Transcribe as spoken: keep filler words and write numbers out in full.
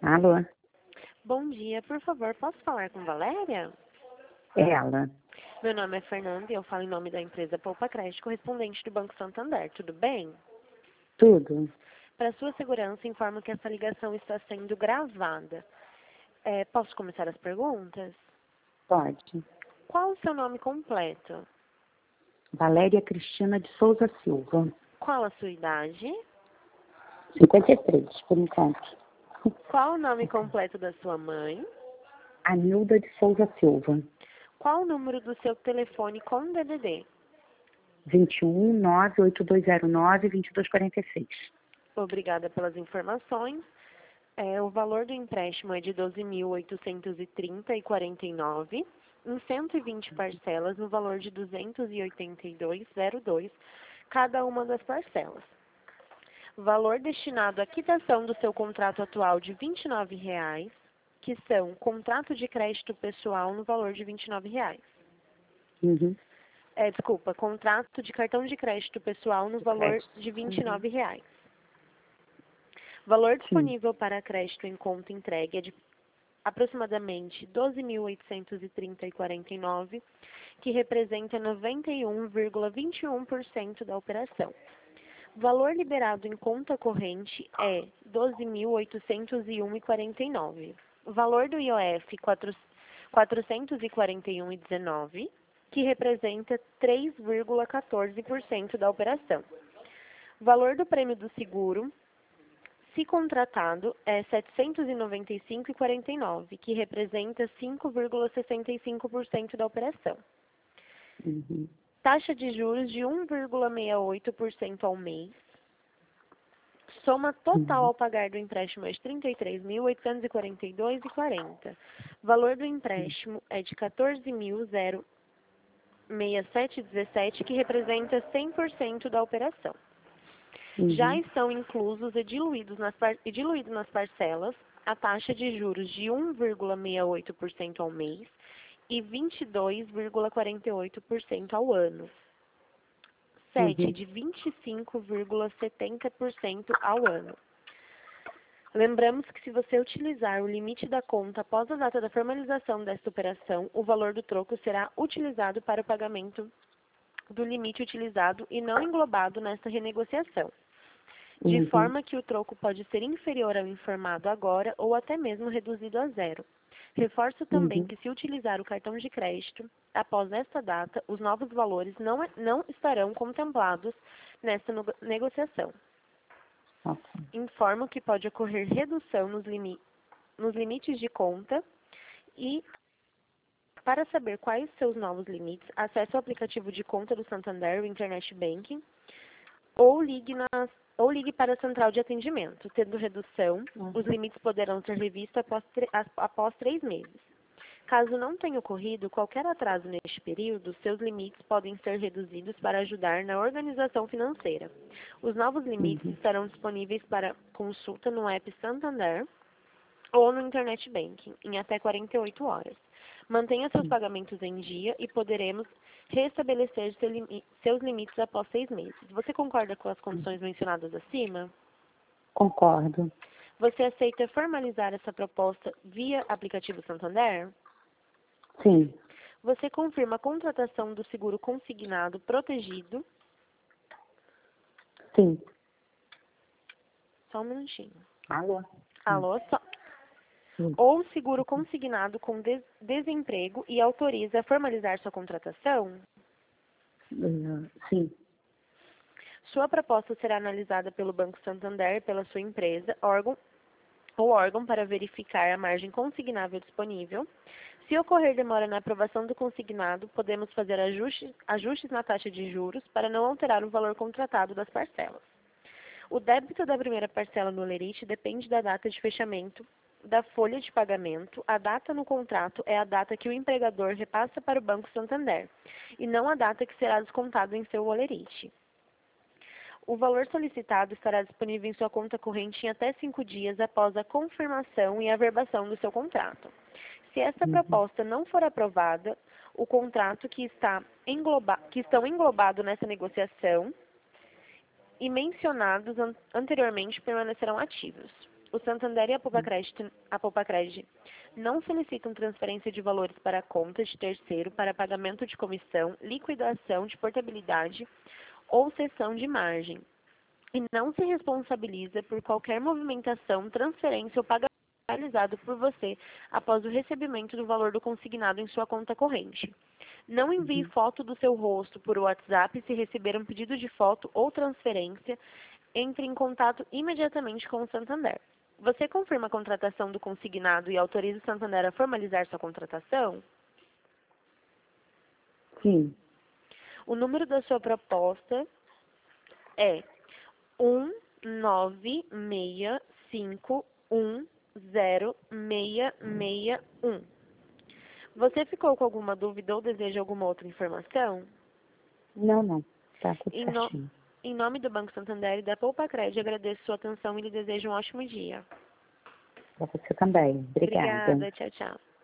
Alô? Bom dia, por favor, posso falar com Valéria? É ela. Meu nome é Fernanda e eu falo em nome da empresa Poupa Crédito, correspondente do Banco Santander. Tudo bem? Tudo? Para sua segurança, informo que essa ligação está sendo gravada. É, posso começar as perguntas? Pode. Qual o seu nome completo? Valéria Cristina de Souza Silva. Qual a sua idade? cinquenta e três, por enquanto. Qual o nome completo da sua mãe? Anilda de Souza Silva. Qual o número do seu telefone com D D D? vinte e um, nove oito dois zero nove, vinte e dois quarenta e seis. Obrigada pelas informações. É, o valor do empréstimo é de doze mil oitocentos e trinta e quarenta e nove, em cento e vinte parcelas, no valor de duzentos e oitenta e dois vírgula zero dois, cada uma das parcelas. Valor destinado à quitação do seu contrato atual de vinte e nove reais, que são contrato de crédito pessoal no valor de vinte e nove reais. Uhum. É, desculpa, contrato de cartão de crédito pessoal no valor Crédito. de vinte e nove reais. Valor Sim. disponível para crédito em conta entregue é de aproximadamente doze mil oitocentos e trinta vírgula quarenta e nove, que representa noventa e um vírgula vinte e um por cento da operação. Valor liberado em conta corrente é doze mil oitocentos e um vírgula quarenta e nove. Valor do I O F quatrocentos e quarenta e um vírgula dezenove, que representa três vírgula quatorze por cento da operação. Valor do prêmio do seguro, se contratado, é setecentos e noventa e cinco vírgula quarenta e nove, que representa cinco vírgula sessenta e cinco por cento da operação. Uhum. Taxa de juros de um vírgula sessenta e oito por cento ao mês. Soma total Uhum. ao pagar do empréstimo é de trinta e três mil oitocentos e quarenta e dois vírgula quarenta. Valor do empréstimo é de quatorze mil sessenta e sete vírgula dezessete, que representa cem por cento da operação. Uhum. Já estão inclusos e diluídos nas, par e diluídos nas parcelas a taxa de juros de um vírgula sessenta e oito por cento ao mês e vinte e dois vírgula quarenta e oito por cento ao ano. sete Uhum. de vinte e cinco vírgula setenta por cento ao ano. Lembramos que se você utilizar o limite da conta após a data da formalização desta operação, o valor do troco será utilizado para o pagamento do limite utilizado e não englobado nesta renegociação, de Uhum. forma que o troco pode ser inferior ao informado agora ou até mesmo reduzido a zero. Reforço também Uhum. que, se utilizar o cartão de crédito após esta data, os novos valores não, não estarão contemplados nesta no- negociação. Ok. Informo que pode ocorrer redução nos, limi nos limites de conta e, para saber quais seus novos limites, acesse o aplicativo de conta do Santander, o Internet Banking, ou ligue, nas, ou ligue para a central de atendimento. Tendo redução, Uhum. os limites poderão ser revistos após, após três meses. Caso não tenha ocorrido qualquer atraso neste período, seus limites podem ser reduzidos para ajudar na organização financeira. Os novos limites Uhum. estarão disponíveis para consulta no app Santander ou no Internet Banking em até quarenta e oito horas. Mantenha seus pagamentos em dia e poderemos restabelecer seu limi- seus limites após seis meses. Você concorda com as condições mencionadas acima? Concordo. Você aceita formalizar essa proposta via aplicativo Santander? Sim. Você confirma a contratação do seguro consignado protegido? Sim. Só um minutinho. Alô? Alô, só. Sim. Ou seguro consignado com des desemprego e autoriza a formalizar sua contratação? Uh, sim. Sua proposta será analisada pelo Banco Santander, pela sua empresa, órgão ou órgão para verificar a margem consignável disponível. Se ocorrer demora na aprovação do consignado, podemos fazer ajustes, ajustes na taxa de juros para não alterar o valor contratado das parcelas. O débito da primeira parcela no Olerite depende da data de fechamento da folha de pagamento. A data no contrato é a data que o empregador repassa para o Banco Santander, e não a data que será descontado em seu Olerite. O valor solicitado estará disponível em sua conta corrente em até cinco dias após a confirmação e averbação do seu contrato. Se esta Uhum. proposta não for aprovada, o contrato que, está engloba que estão englobados nessa negociação e mencionados an anteriormente permanecerão ativos. O Santander e a Poupa-Crédito a Poupa-Crédito não solicitam transferência de valores para a conta de terceiro para pagamento de comissão, liquidação de portabilidade ou cessão de margem. E não se responsabiliza por qualquer movimentação, transferência ou pagamento realizado por você após o recebimento do valor do consignado em sua conta corrente. Não envie Uhum. foto do seu rosto por WhatsApp se receber um pedido de foto ou transferência. Entre em contato imediatamente com o Santander. Você confirma a contratação do consignado e autoriza o Santander a formalizar sua contratação? Sim. O número da sua proposta é um nove seis cinco um zero seis seis um. Você ficou com alguma dúvida ou deseja alguma outra informação? Não, não. Tá tudo Em, no... certinho. em nome do Banco Santander e da Poupa-Crédito, agradeço sua atenção e lhe desejo um ótimo dia. Pra você também. Obrigada. Obrigada, tchau, tchau.